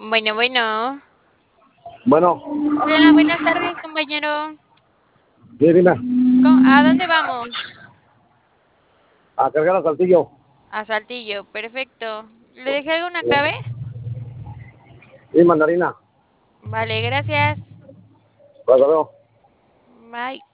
Bueno, bueno. Bueno, Hola, buenas tardes, compañero. sí, dime, ¿A dónde vamos? a cargar al Saltillo. A Saltillo, perfecto. ¿Le dejé alguna clave? Sí, mandarina. Vale, gracias. Hasta luego. Bye.